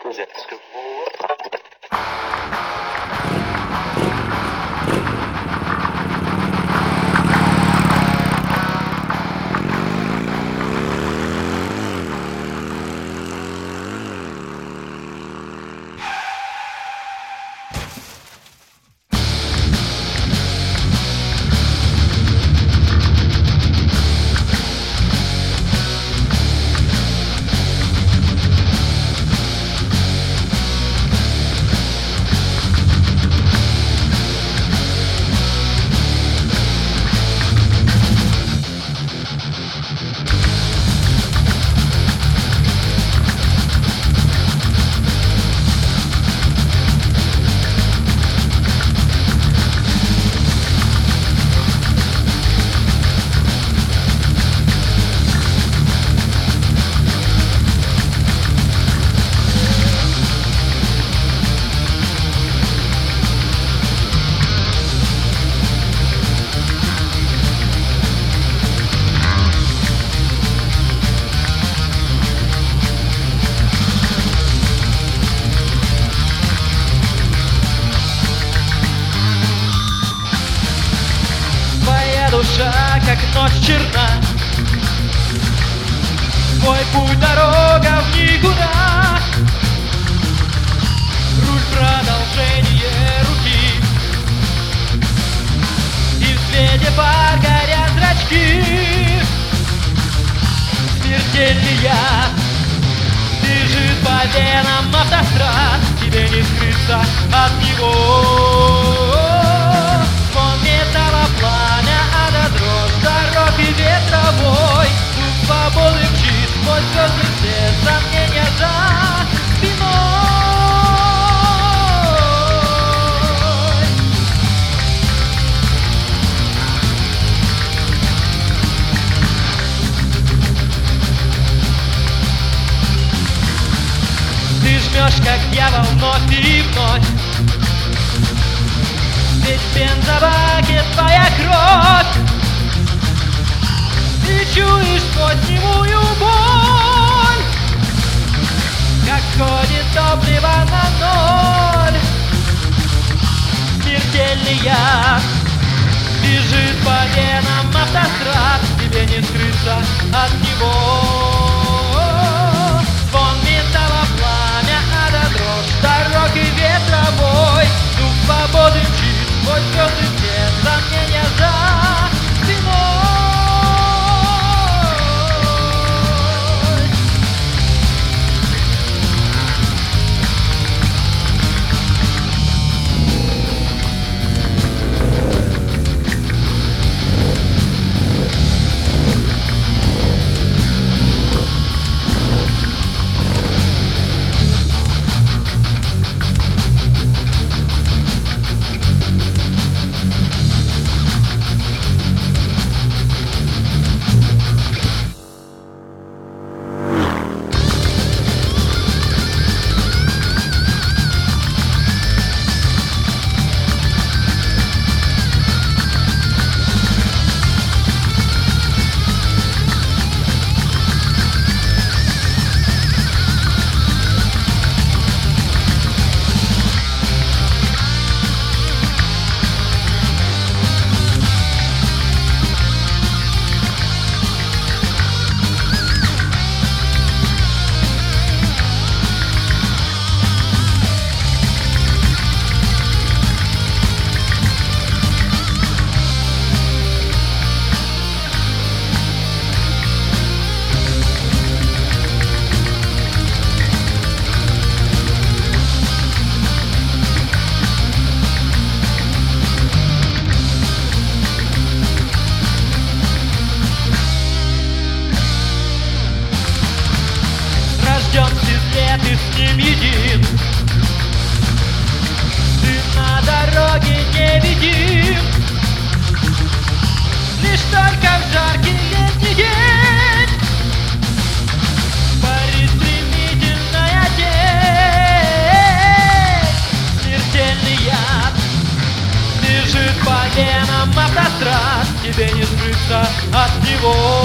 presents. Душа, как ночь черна, твой путь дорога в никуда. Руль продолжение руки, и в свете фар горят зрачки. Смертельный яд бежит по венам автострад, тебе не скрыться от него. Звон металла, пламя, ада, дрожь дорог и ветровой. Дух свободы мчит сквозь звезды, все сомнения за спиной. Ты жмешь, как дьявол, вновь и вновь. Ведь в бензобаке твоя кровь, и чуешь сквозь немую боль, как ходит топливо на ноль. Смертельный яд бежит по венам автострад, тебе не скрыться от него. Звон металла, пламя, ада, дрожь дорог и ветровой. Дух свободы мчит сквозь звезды, все сомнения за спиной. Ты с ним един, ты на дороге невидим. Лишь только в жаркий летний день парит стремительная тень. Смертельный яд бежит по венам автострад, тебе не скрыться от него.